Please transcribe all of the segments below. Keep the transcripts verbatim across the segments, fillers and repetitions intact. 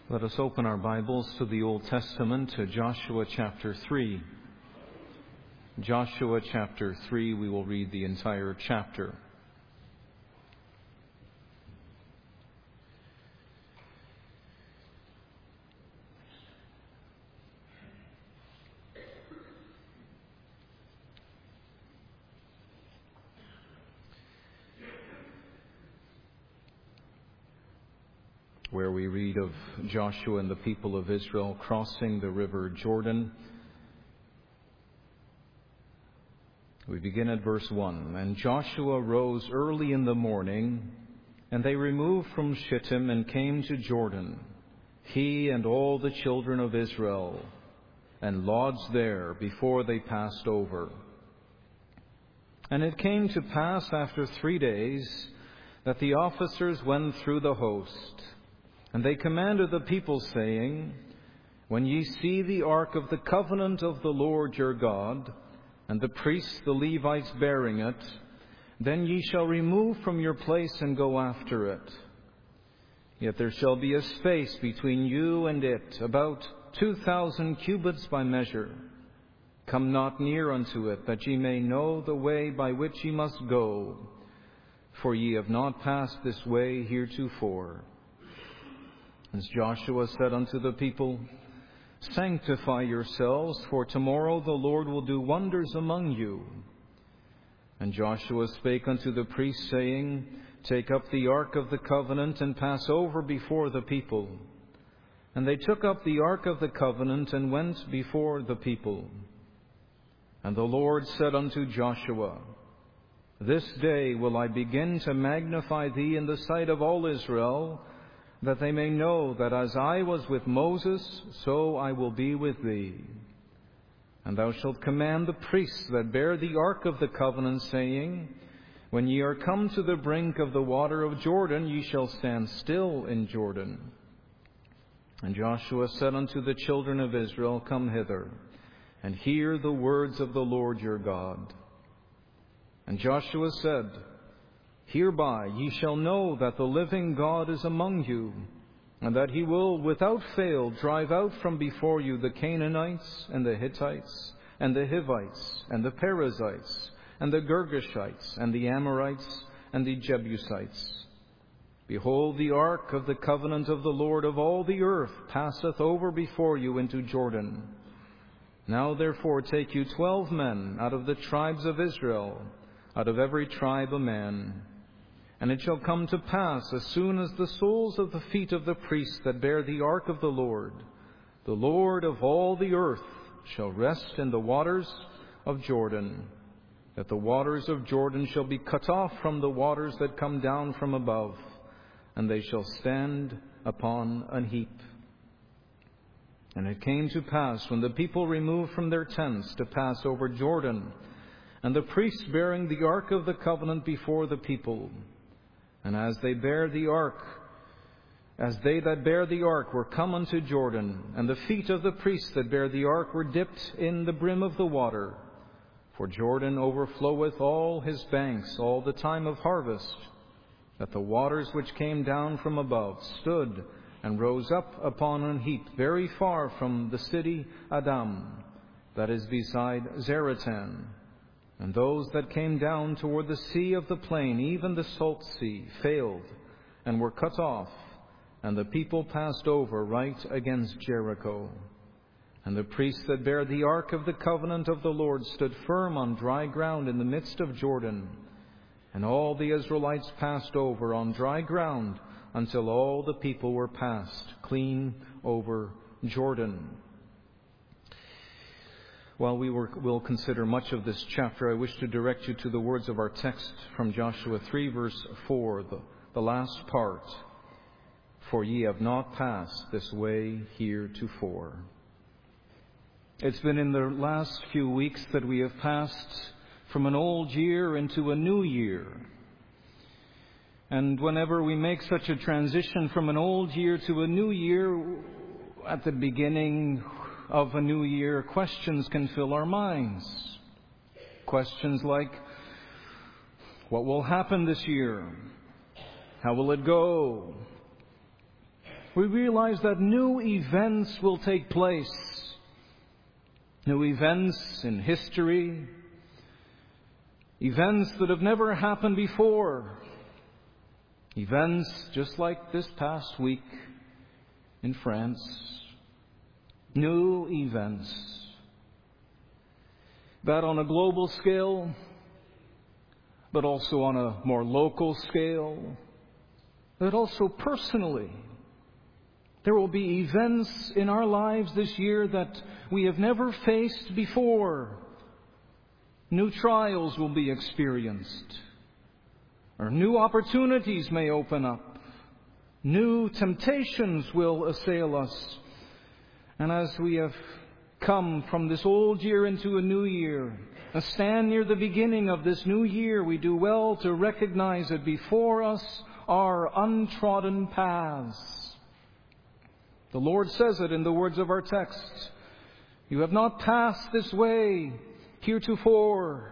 Let us open our Bibles to the Old Testament, to Joshua chapter three. Joshua chapter three, we will read the entire chapter. Where we read of Joshua and the people of Israel crossing the river Jordan. We begin at verse one. And Joshua rose early in the morning, and they removed from Shittim and came to Jordan, he and all the children of Israel, and lodged there before they passed over. And it came to pass after three days that the officers went through the host. And they commanded the people, saying, When ye see the ark of the covenant of the Lord your God, and the priests the Levites bearing it, then ye shall remove from your place and go after it. Yet there shall be a space between you and it, about two thousand cubits by measure. Come not near unto it, that ye may know the way by which ye must go, for ye have not passed this way heretofore. As Joshua said unto the people, Sanctify yourselves, for tomorrow the Lord will do wonders among you. And Joshua spake unto the priests, saying, Take up the ark of the covenant, and pass over before the people. And they took up the ark of the covenant, and went before the people. And the Lord said unto Joshua, This day will I begin to magnify thee in the sight of all Israel, that they may know that as I was with Moses, so I will be with thee. And thou shalt command the priests that bear the ark of the covenant, saying, When ye are come to the brink of the water of Jordan, ye shall stand still in Jordan. And Joshua said unto the children of Israel, Come hither, and hear the words of the Lord your God. And Joshua said, Hereby ye shall know that the living God is among you, and that he will without fail drive out from before you the Canaanites, and the Hittites, and the Hivites, and the Perizzites, and the Girgashites, and the Amorites, and the Jebusites. Behold, the ark of the covenant of the Lord of all the earth passeth over before you into Jordan. Now therefore take you twelve men out of the tribes of Israel, out of every tribe a man. And it shall come to pass, as soon as the soles of the feet of the priests that bear the ark of the Lord, the Lord of all the earth, shall rest in the waters of Jordan, that the waters of Jordan shall be cut off from the waters that come down from above, and they shall stand upon an heap. And it came to pass, when the people removed from their tents to pass over Jordan, and the priests bearing the ark of the covenant before the people, and as they bear the ark, as they that bear the ark were come unto Jordan, and the feet of the priests that bear the ark were dipped in the brim of the water, for Jordan overfloweth all his banks all the time of harvest, that the waters which came down from above stood and rose up upon an heap very far from the city Adam, that is beside Zaratan. And those that came down toward the sea of the plain, even the salt sea, failed and were cut off, and the people passed over right against Jericho. And the priests that bear the ark of the covenant of the Lord stood firm on dry ground in the midst of Jordan. And all the Israelites passed over on dry ground until all the people were passed clean over Jordan. While we will consider much of this chapter, I wish to direct you to the words of our text from Joshua three, verse four, the, the last part. For ye have not passed this way heretofore. It's been in the last few weeks that we have passed from an old year into a new year. And whenever we make such a transition from an old year to a new year, at the beginning of a new year, questions can fill our minds. Questions like, what will happen this year? How will it go? we realize that new events will take place. New events in history, events that have never happened before, events just like this past week in France. New events. That on a global scale, but also on a more local scale, but also personally. There will be events in our lives this year that we have never faced before. New trials will be experienced. Or new opportunities may open up. New temptations will assail us. And as we have come from this old year into a new year, and stand near the beginning of this new year, we do well to recognize that before us are untrodden paths. The Lord says it in the words of our text. You have not passed this way heretofore.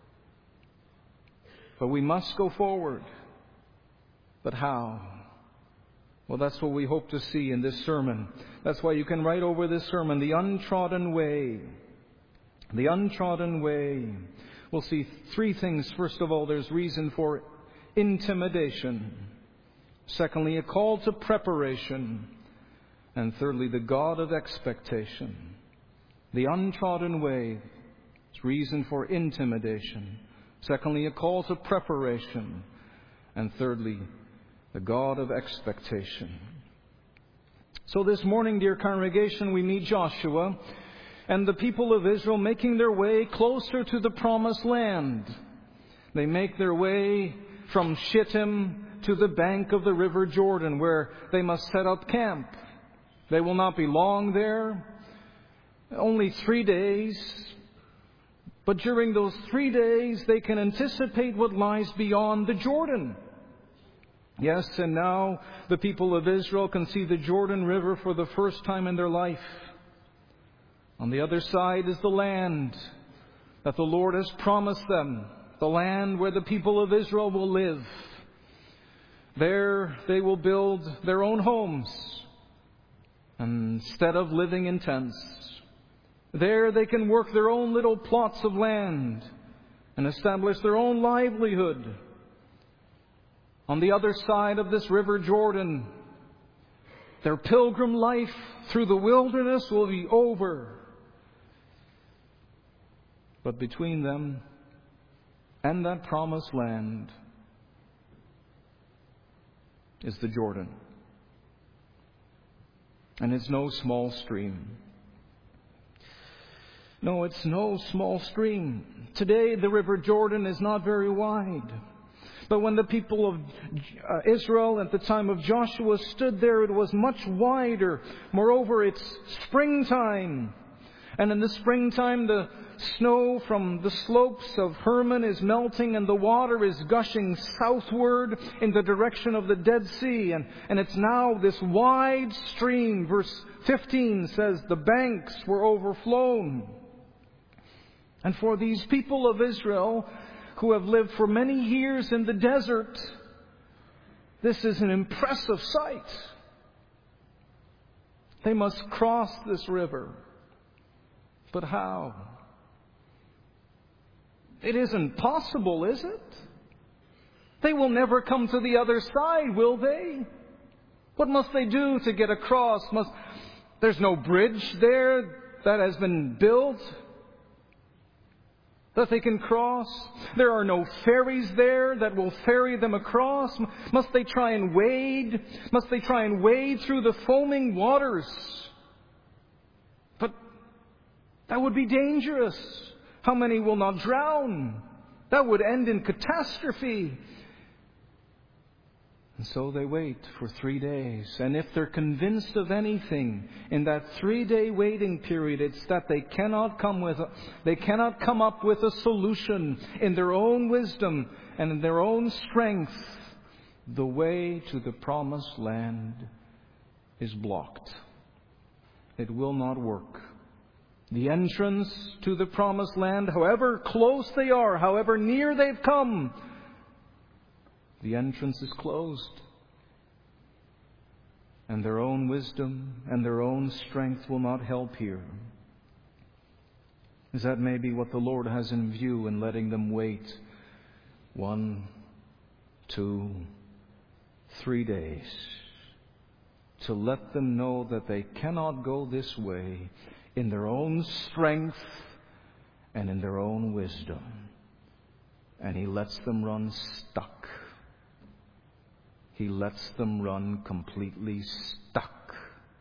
But we must go forward. But how? Well, that's what we hope to see in this sermon. That's why you can write over this sermon, the untrodden way. The untrodden way. We'll see three things. First of all, there's reason for intimidation. Secondly, a call to preparation. And thirdly, the God of expectation. The untrodden way is reason for intimidation. Secondly, a call to preparation. And thirdly, the God of expectation. So this morning, dear congregation, we meet Joshua and the people of Israel making their way closer to the promised land. They make their way from Shittim to the bank of the river Jordan, where they must set up camp. They will not be long there, only three days. But during those three days, they can anticipate what lies beyond the Jordan. Yes, and now the people of Israel can see the Jordan River for the first time in their life. On the other side is the land that the Lord has promised them, the land where the people of Israel will live. There they will build their own homes instead of living in tents. There they can work their own little plots of land and establish their own livelihood. On the other side of this river Jordan, their pilgrim life through the wilderness will be over. But between them and that promised land is the Jordan. And it's no small stream. No, it's no small stream. Today, the river Jordan is not very wide. But when the people of uh, Israel at the time of Joshua stood there, it was much wider. Moreover, it's springtime. And in the springtime, the snow from the slopes of Hermon is melting and the water is gushing southward in the direction of the Dead Sea. And, and it's now this wide stream. Verse fifteen says the banks were overflown. And for these people of Israel who have lived for many years in the desert, this is an impressive sight. They must cross this river. But how? It isn't possible, is it? They will never come to the other side, will they? What must they do to get across? Must... There's no bridge there that has been built that they can cross. There are no ferries there that will ferry them across. Must they try and wade? Must they try and wade through the foaming waters? But that would be dangerous. How many will not drown? That would end in catastrophe. And so they wait for three days. And if they're convinced of anything in that three-day waiting period, it's that they cannot come with a, they cannot come up with a solution in their own wisdom and in their own strength. The way to the promised land is blocked. It will not work. The entrance to the promised land, however close they are, however near they've come, the entrance is closed. and their own wisdom and their own strength will not help here. Is that maybe what the Lord has in view in letting them wait one, two, three days to let them know that they cannot go this way in their own strength and in their own wisdom. And He lets them run stuck. He lets them run completely stuck.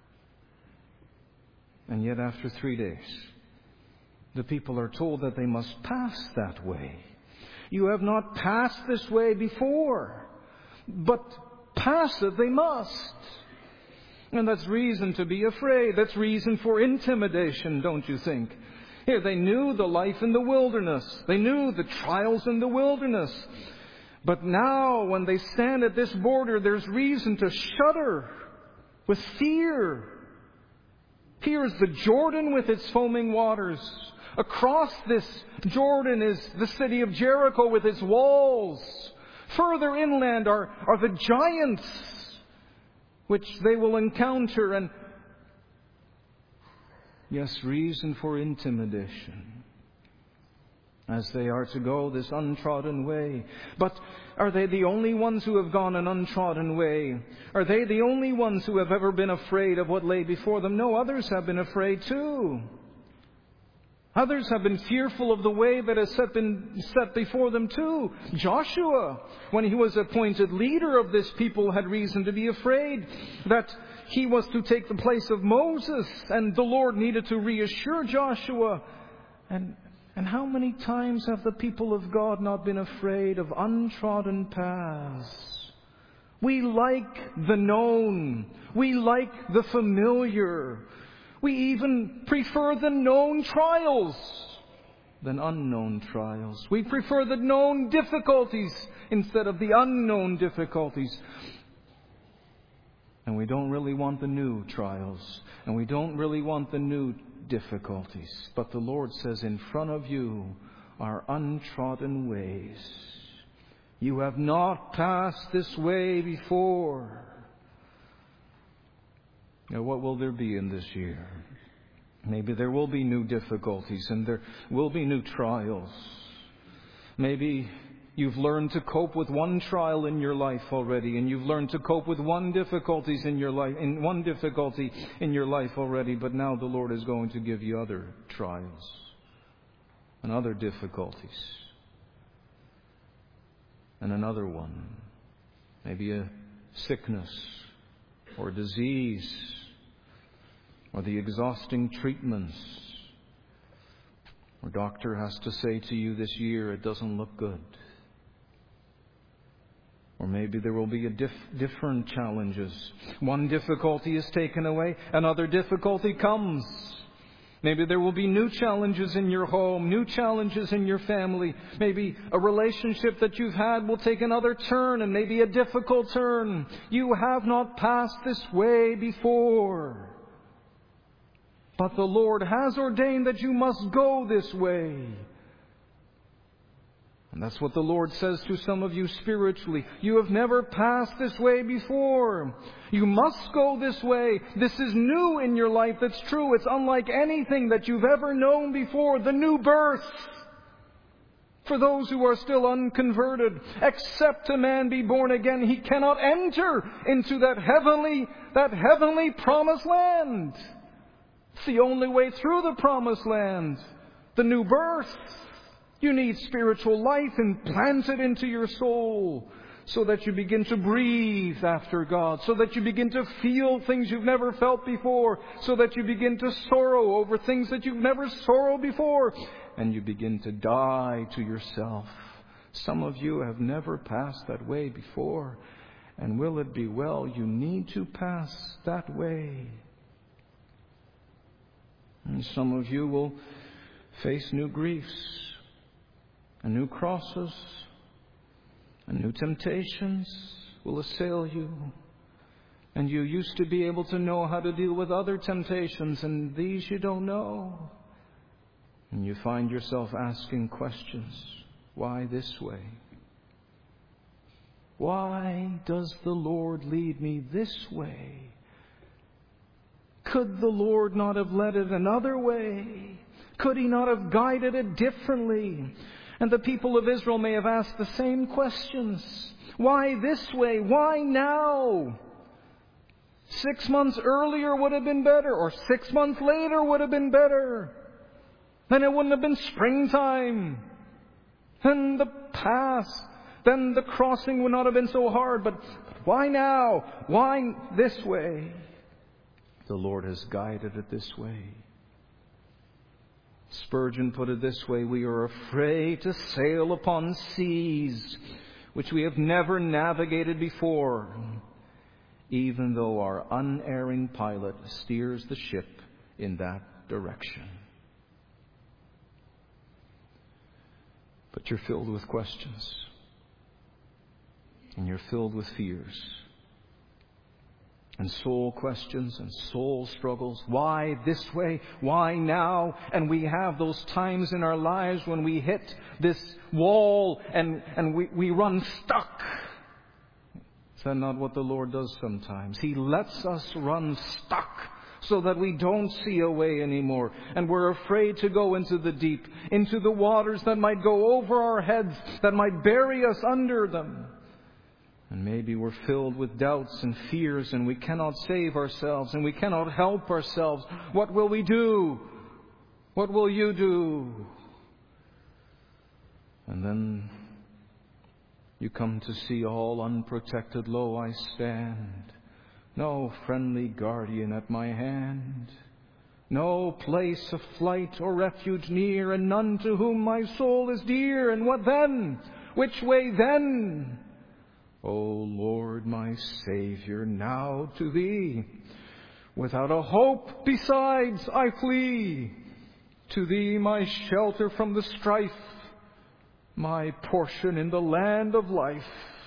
And yet after three days, the people are told that they must pass that way. You have not passed this way before, but pass it they must. And that's reason to be afraid. That's reason for intimidation, don't you think? Here, they knew the life in the wilderness. They knew the trials in the wilderness. But now, when they stand at this border, there's reason to shudder with fear. Here is the Jordan with its foaming waters. Across this Jordan is the city of Jericho with its walls. Further inland are, are the giants which they will encounter. And yes, reason for intimidation as they are to go this untrodden way. But are they the only ones who have gone an untrodden way? Are they the only ones who have ever been afraid of what lay before them? No, others have been afraid too. Others have been fearful of the way that has set been set before them too. Joshua, when he was appointed leader of this people, had reason to be afraid that he was to take the place of Moses, and the Lord needed to reassure Joshua. And, and how many times have the people of God not been afraid of untrodden paths? We like the known. We like the familiar. We even prefer the known trials than unknown trials. We prefer the known difficulties instead of the unknown difficulties. And we don't really want the new trials. And we don't really want the new difficulties. But the Lord says, in front of you are untrodden ways. You have not passed this way before. Now, what will there be in this year? Maybe there will be new difficulties and there will be new trials. Maybe you've learned to cope with one trial in your life already, and you've learned to cope with one difficulties in your life, in one difficulty in your life already. But now the Lord is going to give you other trials and other difficulties, and another one, maybe a sickness or disease, or the exhausting treatments. Or doctor has to say to you this year, it doesn't look good. Or maybe there will be a diff- different challenges. One difficulty is taken away, another difficulty comes. Maybe there will be new challenges in your home, new challenges in your family. Maybe a relationship that you've had will take another turn, and maybe a difficult turn. You have not passed this way before. But the Lord has ordained that you must go this way. And that's what the Lord says to some of you spiritually. You have never passed this way before. You must go this way. This is new in your life. That's true. It's unlike anything that you've ever known before. The new birth. For those who are still unconverted, except a man be born again, he cannot enter into that heavenly, that heavenly promised land. It's the only way through the promised land. The new birth. You need spiritual life implanted into your soul so that you begin to breathe after God, so that you begin to feel things you've never felt before, so that you begin to sorrow over things that you've never sorrowed before, and you begin to die to yourself. Some of you have never passed that way before, and will it be well? You need to pass that way. And some of you will face new griefs, and new crosses, and new temptations will assail you. And you used to be able to know how to deal with other temptations, and these you don't know. And you find yourself asking questions. Why this way? Why does the Lord lead me this way Could the Lord not have led it another way? Could He not have guided it differently? And the people of Israel may have asked the same questions. Why this way? Why now? Six months earlier would have been better, or six months later would have been better. Then it wouldn't have been springtime. And the pass, then the crossing would not have been so hard. But why now? Why this way? The Lord has guided it this way. Spurgeon put it this way: we are afraid to sail upon seas which we have never navigated before, even though our unerring pilot steers the ship in that direction. But you're filled with questions, and you're filled with fears, and soul questions and soul struggles. Why this way? Why now? And we have those times in our lives when we hit this wall and, and we, we run stuck. Is that not what the Lord does sometimes? He lets us run stuck so that we don't see a way anymore. And we're afraid to go into the deep, into the waters that might go over our heads, that might bury us under them. And maybe we're filled with doubts and fears, and we cannot save ourselves, and we cannot help ourselves. What will we do? What will you do? And then you come to see all unprotected, lo, I stand. No friendly guardian at my hand. No place of flight or refuge near, and none to whom my soul is dear. And what then? Which way then? O Lord, my Savior, now to Thee. Without a hope besides I flee. To Thee my shelter from the strife, my portion in the land of life.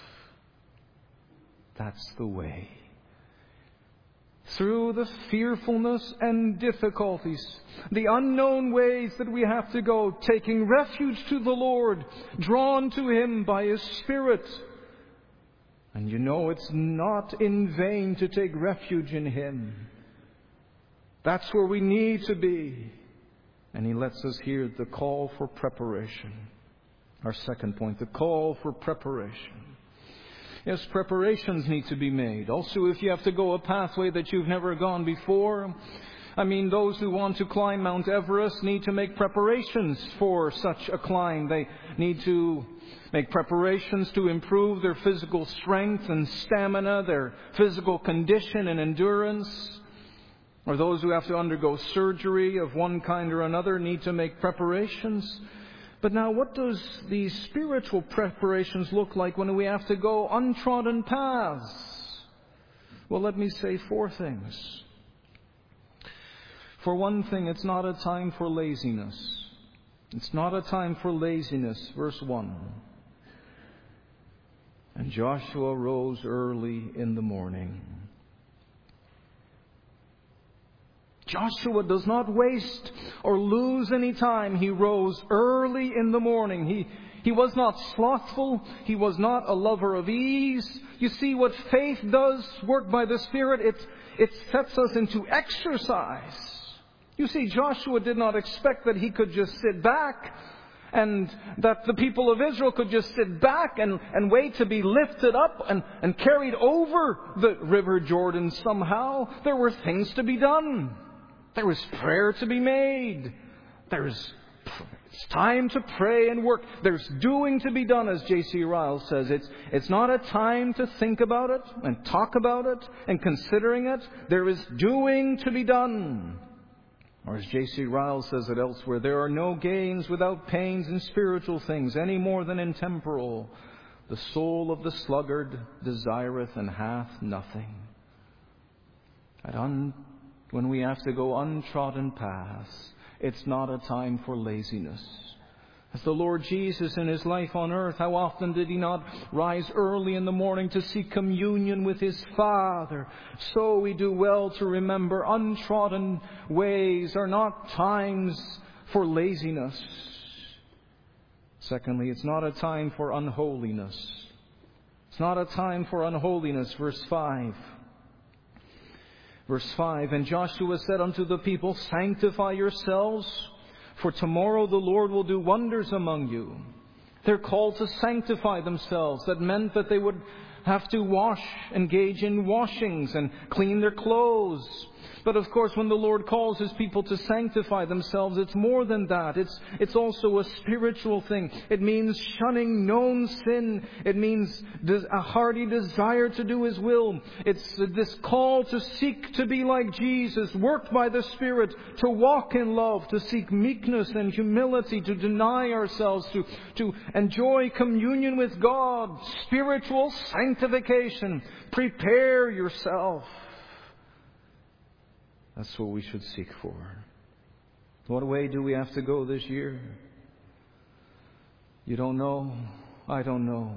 That's the way. Through the fearfulness and difficulties, the unknown ways that we have to go, taking refuge to the Lord, drawn to Him by His Spirit. And you know it's not in vain to take refuge in Him. That's where we need to be. And He lets us hear the call for preparation. Our second point, the call for preparation. Yes, preparations need to be made. Also, if you have to go a pathway that you've never gone before, I mean, those who want to climb Mount Everest need to make preparations for such a climb. They need to make preparations to improve their physical strength and stamina, their physical condition and endurance. Or those who have to undergo surgery of one kind or another need to make preparations. But now, what does these spiritual preparations look like when we have to go untrodden paths? Well, let me say four things. For one thing, it's not a time for laziness. It's not a time for laziness. Verse one. And Joshua rose early in the morning. Joshua does not waste or lose any time. He rose early in the morning. He, he was not slothful. He was not a lover of ease. You see, what faith does, work by the Spirit, it, it sets us into exercise. You see, Joshua did not expect that he could just sit back and that the people of Israel could just sit back and, and wait to be lifted up and, and carried over the river Jordan somehow. There were things to be done. There was prayer to be made. There's it's time to pray and work. There's doing to be done, as J C Ryle says. It's, it's not a time to think about it and talk about it and considering it. There is doing to be done. Or as J C Ryle says it elsewhere, there are no gains without pains in spiritual things, any more than in temporal. The soul of the sluggard desireth and hath nothing. At un, when we have to go untrodden paths, it's not a time for laziness. As the Lord Jesus in His life on earth, how often did He not rise early in the morning to seek communion with His Father? So we do well to remember untrodden ways are not times for laziness. Secondly, it's not a time for unholiness. It's not a time for unholiness. Verse five. Verse five, and Joshua said unto the people, sanctify yourselves, for tomorrow the Lord will do wonders among you. They're called to sanctify themselves. That meant that they would have to wash, engage in washings and clean their clothes. But of course, when the Lord calls His people to sanctify themselves, it's more than that. It's, it's also a spiritual thing. It means shunning known sin. It means a hearty desire to do His will. It's this call to seek to be like Jesus, worked by the Spirit, to walk in love, to seek meekness and humility, to deny ourselves, to, to enjoy communion with God, spiritual sanctification. Prepare yourself. That's what we should seek for. What way do we have to go this year? You don't know. I don't know.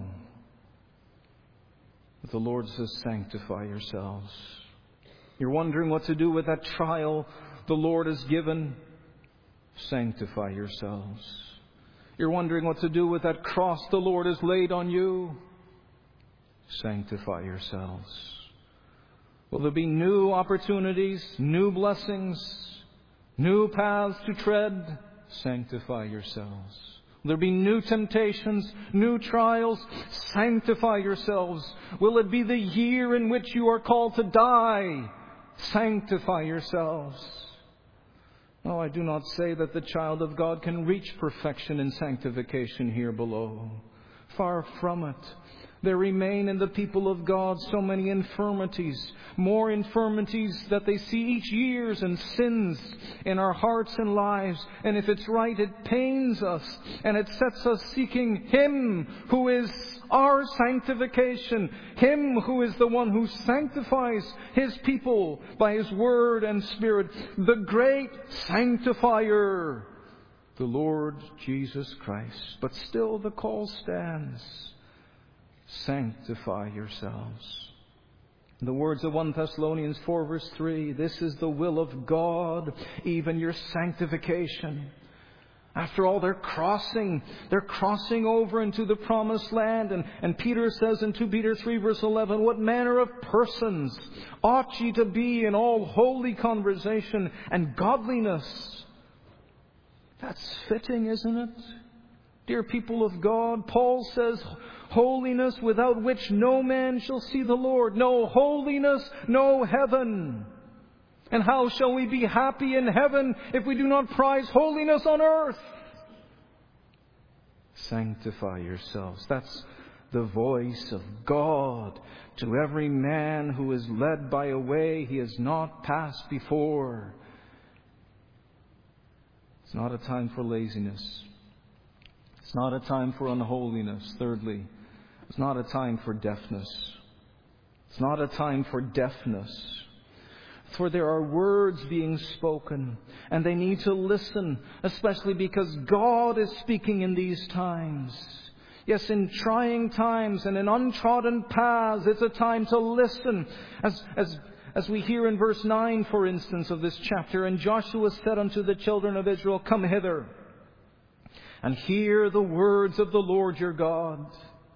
But the Lord says, sanctify yourselves. You're wondering what to do with that trial the Lord has given? Sanctify yourselves. You're wondering what to do with that cross the Lord has laid on you? Sanctify yourselves. Will there be new opportunities, new blessings, new paths to tread? Sanctify yourselves. Will there be new temptations, new trials? Sanctify yourselves. Will it be the year in which you are called to die? Sanctify yourselves. No, I do not say that the child of God can reach perfection in sanctification here below. Far from it. There remain in the people of God so many infirmities, more infirmities that they see each year, and sins in our hearts and lives. And if it's right, it pains us and it sets us seeking Him who is our sanctification, Him who is the one who sanctifies His people by His Word and Spirit, the great sanctifier, the Lord Jesus Christ. But still the call stands. Sanctify yourselves. In the words of First Thessalonians four verse three, this is the will of God, even your sanctification. After all, they're crossing, they're crossing over into the promised land. And, and Peter says in Second Peter three verse eleven, what manner of persons ought ye to be in all holy conversation and godliness? That's fitting, isn't it? Dear people of God, Paul says, holiness without which no man shall see the Lord. No holiness, no heaven. And how shall we be happy in heaven if we do not prize holiness on earth? Sanctify yourselves. That's the voice of God to every man who is led by a way he has not passed before. It's not a time for laziness. It's not a time for unholiness. Thirdly, it's not a time for deafness. It's not a time for deafness. For there are words being spoken, and they need to listen, especially because God is speaking in these times. Yes, in trying times and in untrodden paths, it's a time to listen. As, as, as we hear in verse nine, for instance, of this chapter, and Joshua said unto the children of Israel, come hither, and hear the words of the Lord your God.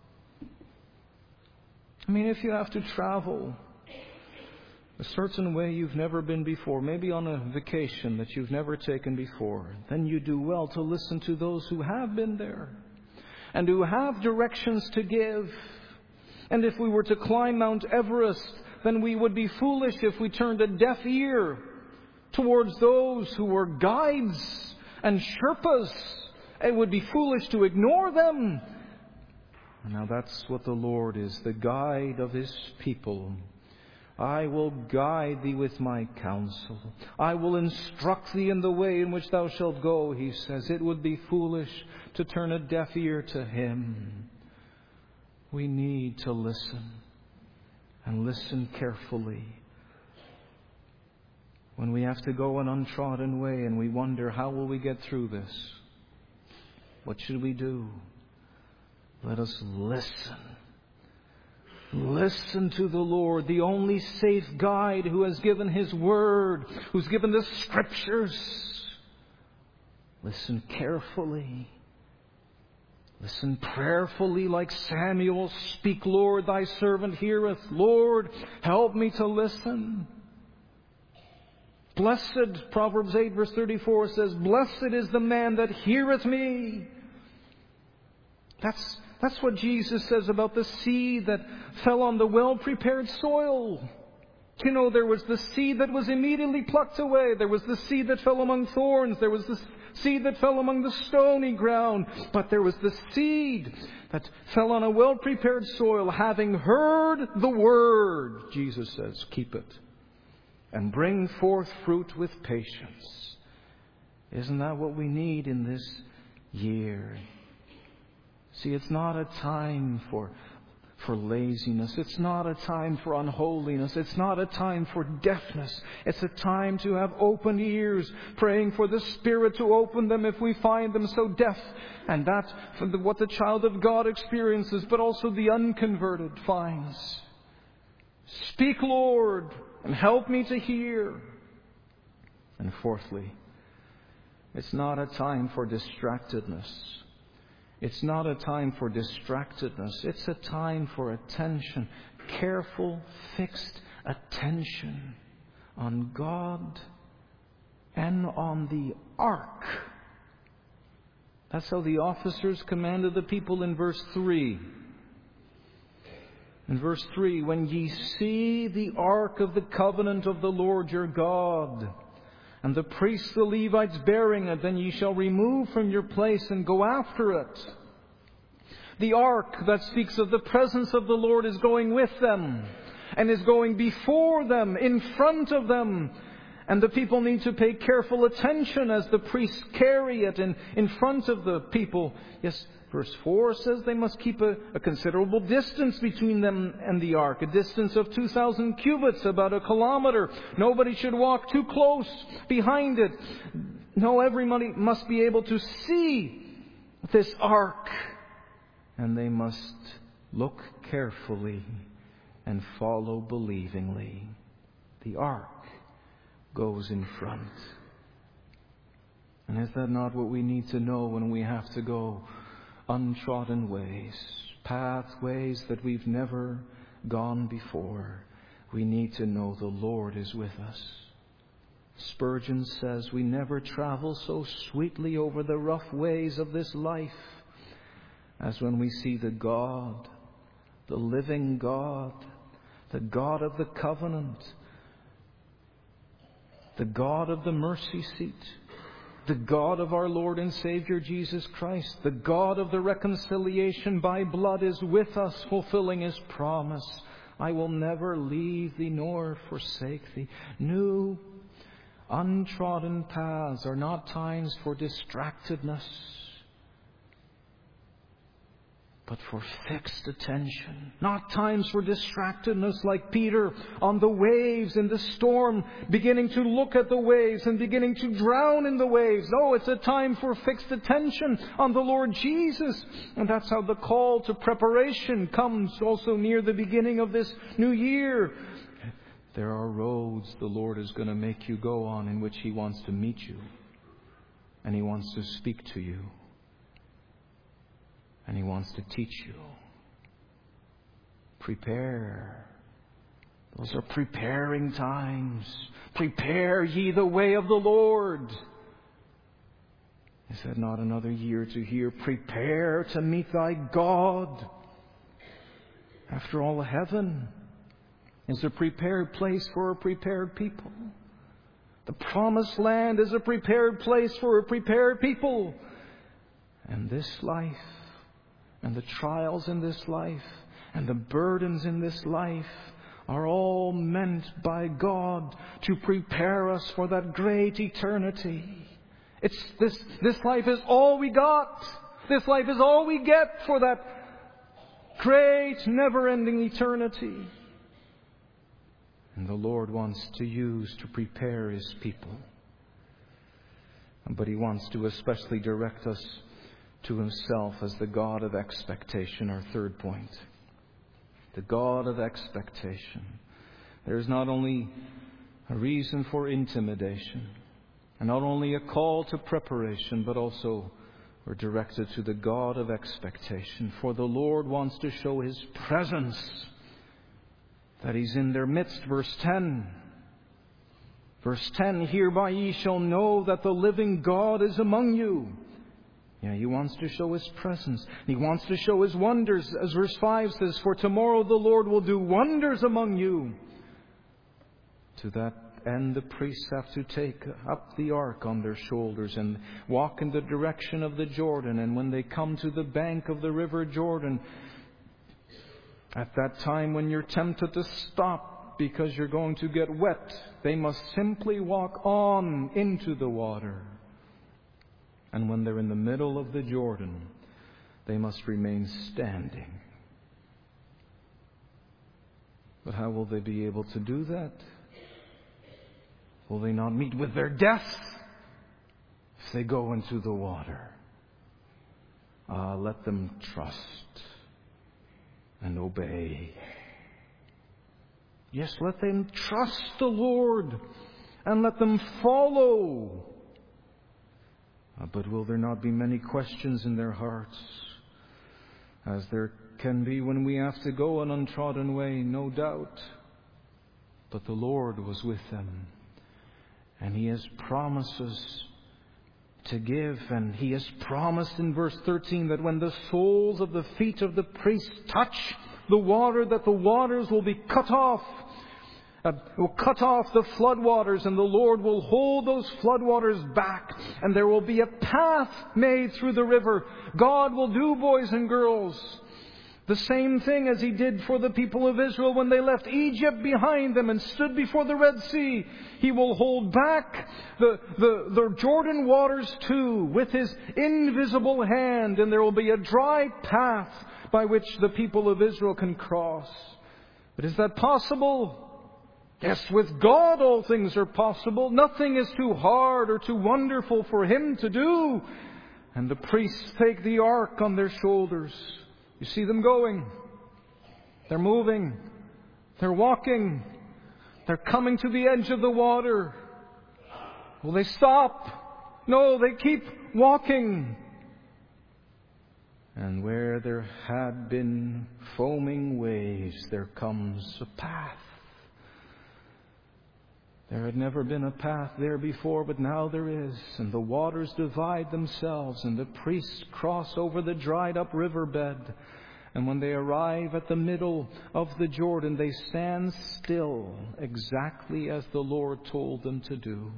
I mean, if you have to travel a certain way you've never been before, maybe on a vacation that you've never taken before, then you do well to listen to those who have been there and who have directions to give. And if we were to climb Mount Everest, then we would be foolish if we turned a deaf ear towards those who were guides and Sherpas. It would be foolish to ignore them. Now that's what the Lord is, the guide of His people. I will guide thee with my counsel. I will instruct thee in the way in which thou shalt go, He says. It would be foolish to turn a deaf ear to Him. We need to listen, and listen carefully. When we have to go an untrodden way and we wonder, how will we get through this? What should we do? Let us listen. Listen to the Lord, the only safe guide who has given His Word, who's given the Scriptures. Listen carefully. Listen prayerfully like Samuel. Speak, Lord, thy servant heareth. Lord, help me to listen. Blessed, Proverbs eight verse thirty-four says, blessed is the man that heareth me. That's, that's what Jesus says about the seed that fell on the well-prepared soil. You know, there was the seed that was immediately plucked away. There was the seed that fell among thorns. There was the seed that fell among the stony ground. But there was the seed that fell on a well-prepared soil, having heard the word. Jesus says, keep it and bring forth fruit with patience. Isn't that what we need in this year? See, it's not a time for for laziness. It's not a time for unholiness. It's not a time for deafness. It's a time to have open ears, praying for the Spirit to open them if we find them so deaf. And that's what the child of God experiences, but also the unconverted finds. Speak, Lord, and help me to hear. And fourthly, it's not a time for distractedness. It's not a time for distractedness. It's a time for attention. Careful, fixed attention on God and on the ark. That's how the officers commanded the people in verse three. In verse three, when ye see the ark of the covenant of the Lord your God, and the priests, the Levites, bearing it, then ye shall remove from your place and go after it. The ark that speaks of the presence of the Lord is going with them and is going before them, in front of them. And the people need to pay careful attention as the priests carry it in, in front of the people. Yes, verse four says they must keep a, a considerable distance between them and the ark. A distance of two thousand cubits, about a kilometer. Nobody should walk too close behind it. No, everybody must be able to see this ark. And they must look carefully and follow believingly. The ark goes in front. And is that not what we need to know when we have to go untrodden ways, pathways that we've never gone before? We need to know the Lord is with us. Spurgeon says we never travel so sweetly over the rough ways of this life as when we see the God, the living God, the God of the covenant, the God of the mercy seat, the God of our Lord and Savior Jesus Christ, the God of the reconciliation by blood is with us, fulfilling His promise. I will never leave thee nor forsake thee. New, untrodden paths are not times for distractedness, but for fixed attention. Not times for distractedness like Peter on the waves in the storm, beginning to look at the waves and beginning to drown in the waves. No, it's a time for fixed attention on the Lord Jesus. And that's how the call to preparation comes also near the beginning of this new year. There are roads the Lord is going to make you go on in which He wants to meet you. And He wants to speak to you. And He wants to teach you. Prepare. Those are preparing times. Prepare ye the way of the Lord. Is that not another year to hear? Prepare to meet thy God. After all, heaven is a prepared place for a prepared people. The promised land is a prepared place for a prepared people. And this life, and the trials in this life, and the burdens in this life are all meant by God to prepare us for that great eternity. It's this, this life is all we got. This life is all we get for that great, never-ending eternity. And the Lord wants to use to prepare His people. But He wants to especially direct us to Himself as the God of expectation, our third point. The God of expectation. There is not only a reason for intimidation, and not only a call to preparation, but also we're directed to the God of expectation. For the Lord wants to show His presence, that He's in their midst. Verse ten. Verse ten, hereby ye shall know that the living God is among you. Yeah, He wants to show His presence. He wants to show His wonders. As verse five says, for tomorrow the Lord will do wonders among you. To that end, the priests have to take up the ark on their shoulders and walk in the direction of the Jordan. And when they come to the bank of the river Jordan, at that time when you're tempted to stop because you're going to get wet, they must simply walk on into the water. And when they're in the middle of the Jordan, they must remain standing. But how will they be able to do that? Will they not meet with their death if they go into the water? Ah, let them trust and obey. Yes, let them trust the Lord and let them follow. Uh, but will there not be many questions in their hearts, as there can be when we have to go an untrodden way, no doubt. But the Lord was with them, and He has promises to give, and He has promised in verse thirteen that when the soles of the feet of the priests touch the water, that the waters will be cut off. Uh, will cut off the floodwaters, and the Lord will hold those floodwaters back, and there will be a path made through the river. God will do, boys and girls, the same thing as He did for the people of Israel when they left Egypt behind them and stood before the Red Sea. He will hold back the, the, the Jordan waters too with His invisible hand, and there will be a dry path by which the people of Israel can cross. But is that possible? Yes, with God all things are possible. Nothing is too hard or too wonderful for Him to do. And the priests take the ark on their shoulders. You see them going. They're moving. They're walking. They're coming to the edge of the water. Will they stop? No, they keep walking. And where there had been foaming waves, there comes a path. There had never been a path there before, but now there is. And the waters divide themselves, and the priests cross over the dried up riverbed. And when they arrive at the middle of the Jordan, they stand still, exactly as the Lord told them to do.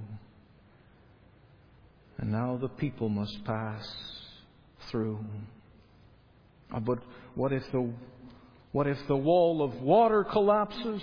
And now the people must pass through. But what if the what if the wall of water collapses?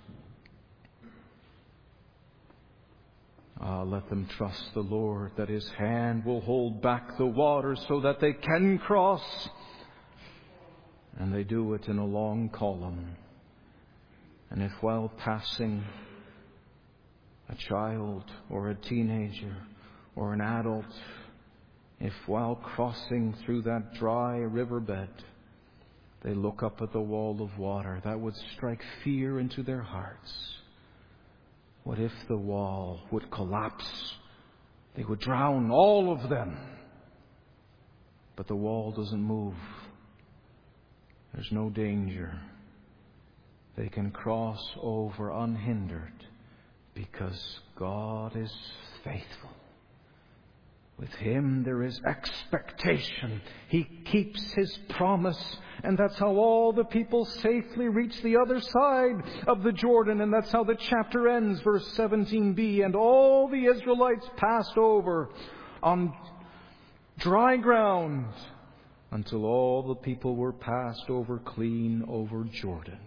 Ah, let them trust the Lord that His hand will hold back the waters so that they can cross. And they do it in a long column. And if while passing a child or a teenager or an adult, if while crossing through that dry riverbed, they look up at the wall of water, that would strike fear into their hearts. What if the wall would collapse? They would drown, all of them. But the wall doesn't move. There's no danger. They can cross over unhindered because God is faithful. With Him there is expectation. He keeps His promise. And that's how all the people safely reach the other side of the Jordan. And that's how the chapter ends, verse seventeen b. And all the Israelites passed over on dry ground until all the people were passed over clean over Jordan.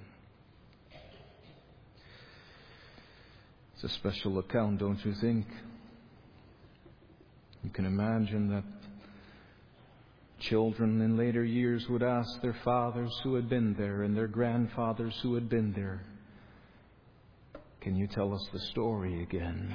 It's a special account, don't you think? You can imagine that children in later years would ask their fathers who had been there and their grandfathers who had been there, "Can you tell us the story again?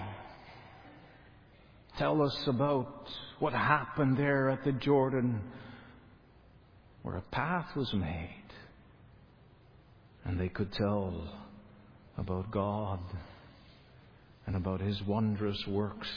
Tell us about what happened there at the Jordan where a path was made." And they could tell about God and about His wondrous works,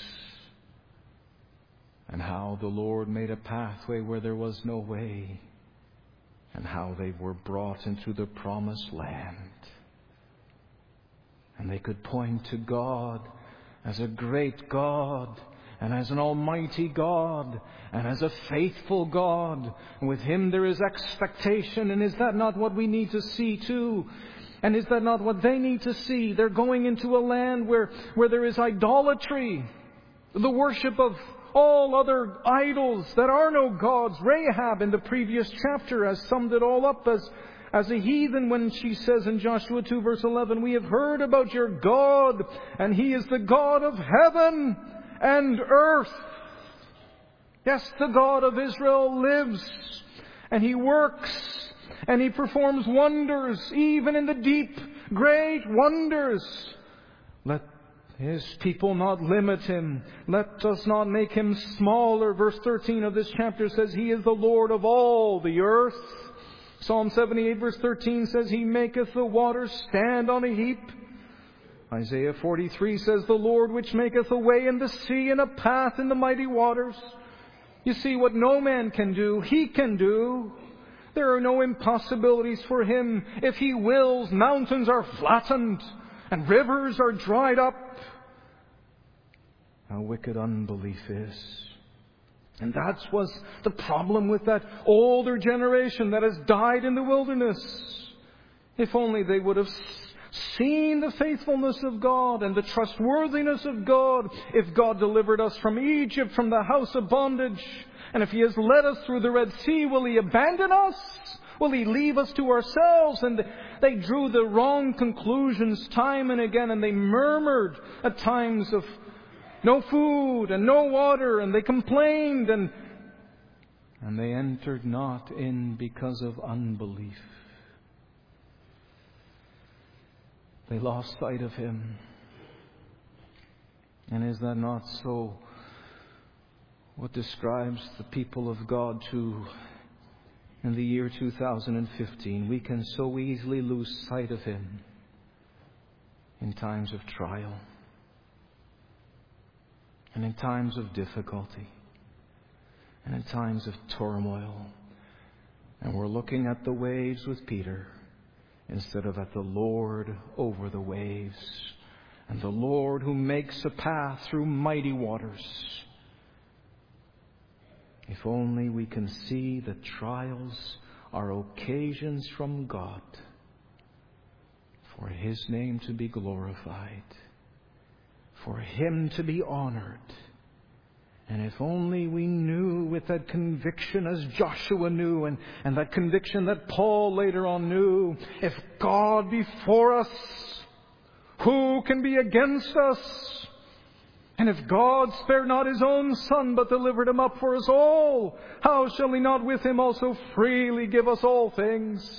and how the Lord made a pathway where there was no way, and how they were brought into the promised land. And they could point to God as a great God, and as an almighty God, and as a faithful God. And with Him there is expectation. And is that not what we need to see too? And is that not what they need to see? They're going into a land where, where there is idolatry, the worship of all other idols that are no gods. Rahab in the previous chapter has summed it all up as, as a heathen when she says in Joshua two verse eleven, "We have heard about your God, and He is the God of heaven and earth." Yes, the God of Israel lives, and He works, and He performs wonders, even in the deep, great wonders. Let His people not limit Him. Let us not make Him smaller. Verse thirteen of this chapter says, "He is the Lord of all the earth." Psalm seventy-eight verse thirteen says, "He maketh the waters stand on a heap." Isaiah forty-three says, "The Lord which maketh a way in the sea and a path in the mighty waters." You see, what no man can do, He can do. There are no impossibilities for Him. If He wills, mountains are flattened and rivers are dried up. How wicked unbelief is. And that was the problem with that older generation that has died in the wilderness. If only they would have seen the faithfulness of God and the trustworthiness of God. If God delivered us from Egypt, from the house of bondage, and if He has led us through the Red Sea, will He abandon us? Will He leave us to ourselves? And they drew the wrong conclusions time and again, and they murmured at times of no food and no water, and they complained, and and they entered not in because of unbelief. They lost sight of Him. And is that not so what describes the people of God too in the year two thousand fifteen? We can so easily lose sight of Him in times of trial and in times of difficulty and in times of turmoil. And we're looking at the waves with Peter instead of at the Lord over the waves, and the Lord who makes a path through mighty waters. If only we can see that trials are occasions from God for His name to be glorified, for Him to be honored. And if only we knew with that conviction as Joshua knew, and, and that conviction that Paul later on knew, if God be for us, who can be against us? And if God spared not His own Son, but delivered Him up for us all, how shall He not with Him also freely give us all things?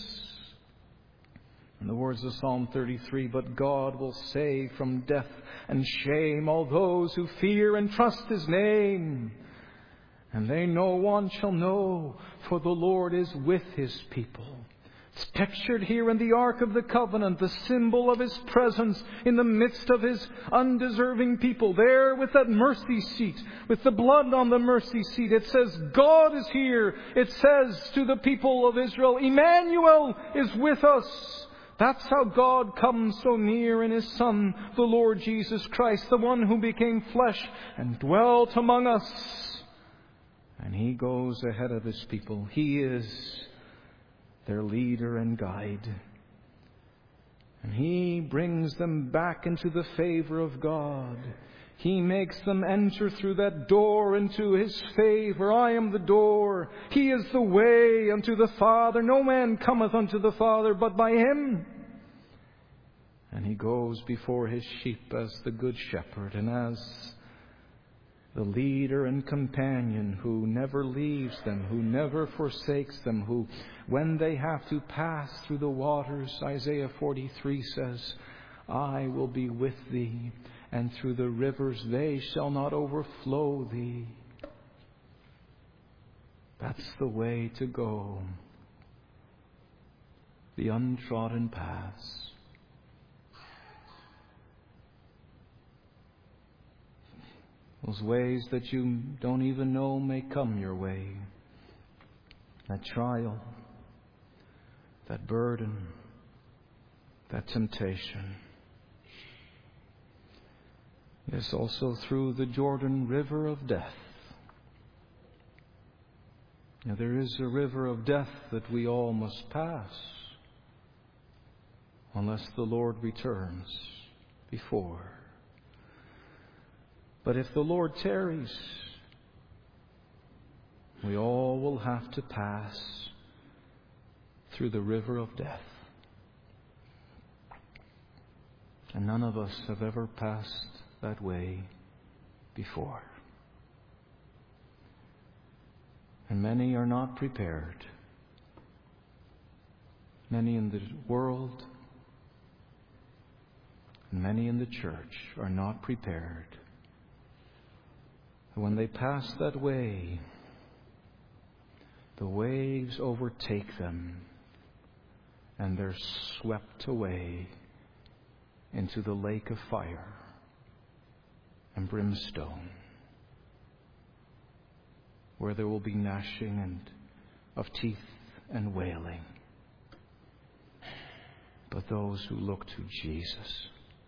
In the words of Psalm thirty-three, "But God will save from death and shame all those who fear and trust His name. And they no one shall know, for the Lord is with His people." It's pictured here in the Ark of the Covenant, the symbol of His presence in the midst of His undeserving people. There with that mercy seat, with the blood on the mercy seat, it says, God is here. It says to the people of Israel, Emmanuel is with us. That's how God comes so near in His Son, the Lord Jesus Christ, the one who became flesh and dwelt among us. And He goes ahead of His people. He is their leader and guide. And He brings them back into the favor of God. He makes them enter through that door into His favor. I am the door. He is the way unto the Father. No man cometh unto the Father but by Him. And He goes before His sheep as the good shepherd and as the leader and companion who never leaves them, who never forsakes them, who, when they have to pass through the waters, Isaiah forty-three says, I will be with thee, and through the rivers they shall not overflow thee. That's the way to go. The untrodden paths. Those ways that you don't even know may come your way. That trial, that burden, that temptation. Yes, also through the Jordan River of death. Now, there is a river of death that we all must pass unless the Lord returns before. But if the Lord tarries, we all will have to pass through the river of death. And none of us have ever passed that way before. And many are not prepared. Many in the world and many in the church are not prepared. When they pass that way, the waves overtake them and they're swept away into the lake of fire and brimstone, where there will be gnashing and of teeth and wailing. But those who look to Jesus,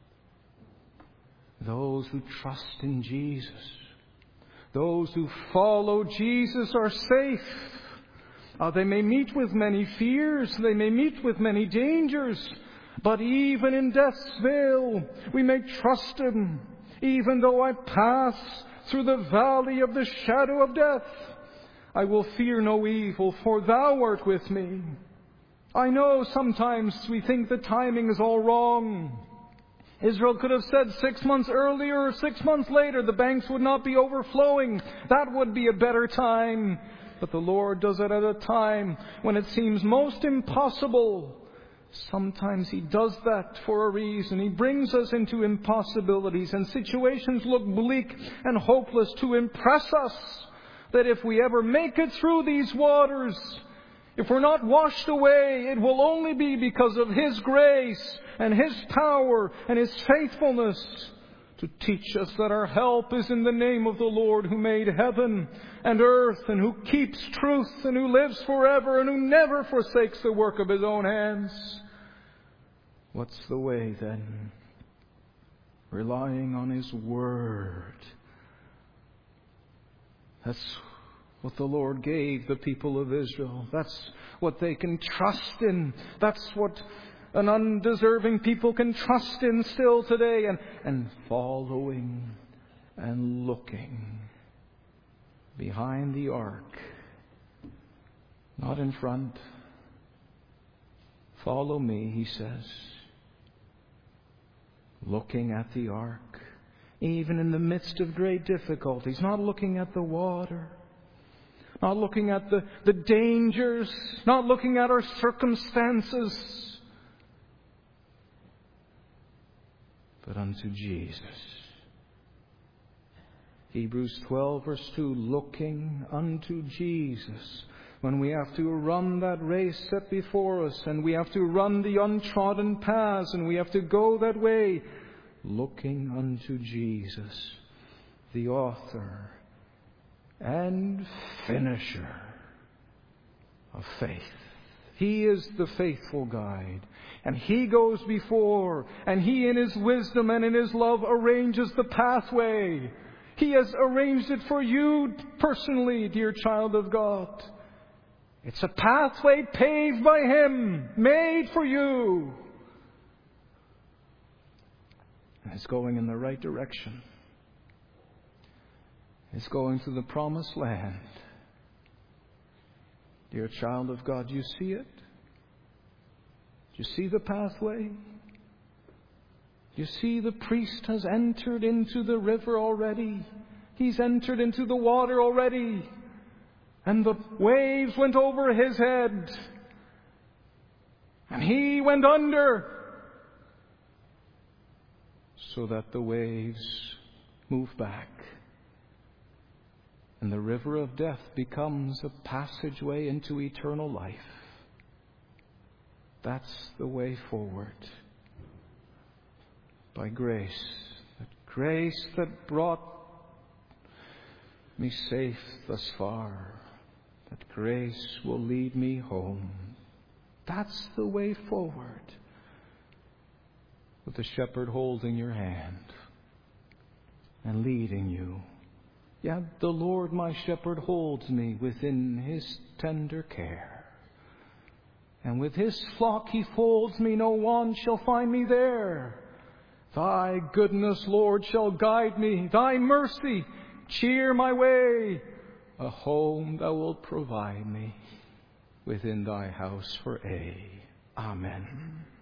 those who trust in Jesus, those who follow Jesus are safe. Uh, they may meet with many fears, they may meet with many dangers, but even in death's vale we may trust Him. Even though I pass through the valley of the shadow of death, I will fear no evil, for Thou art with me. I know sometimes we think the timing is all wrong. Israel could have said six months earlier or six months later the banks would not be overflowing. That would be a better time. But the Lord does it at a time when it seems most impossible. Sometimes He does that for a reason. He brings us into impossibilities and situations look bleak and hopeless to impress us that if we ever make it through these waters, if we're not washed away, it will only be because of His grace and His power and His faithfulness to teach us that our help is in the name of the Lord who made heaven and earth and who keeps truth and who lives forever and who never forsakes the work of His own hands. What's the way then? Relying on His Word. That's what the Lord gave the people of Israel. That's what they can trust in. That's what an undeserving people can trust in still today. And, and following and looking behind the ark. Not in front. Follow me, He says. Looking at the ark. Even in the midst of great difficulties. Not looking at the water. Not looking at the, the dangers. Not looking at our circumstances. But unto Jesus. Hebrews twelve verse two. Looking unto Jesus. When we have to run that race set before us. And we have to run the untrodden paths. And we have to go that way. Looking unto Jesus. The author and finisher of faith. He is the faithful guide. And He goes before. And He in His wisdom and in His love arranges the pathway. He has arranged it for you personally, dear child of God. It's a pathway paved by Him, made for you. And it's going in the right direction. It's going to the promised land. Dear child of God, do you see it? Do you see the pathway? Do you see the priest has entered into the river already? He's entered into the water already. And the waves went over his head. And he went under. So that the waves move back. And the river of death becomes a passageway into eternal life. That's the way forward. By grace. That grace that brought me safe thus far. That grace will lead me home. That's the way forward. With the shepherd holding your hand. and leading you. Yet the Lord my shepherd holds me within his tender care. And with his flock he folds me, no one shall find me there. Thy goodness, Lord, shall guide me, thy mercy cheer my way. A home thou wilt provide me within thy house for aye. Amen.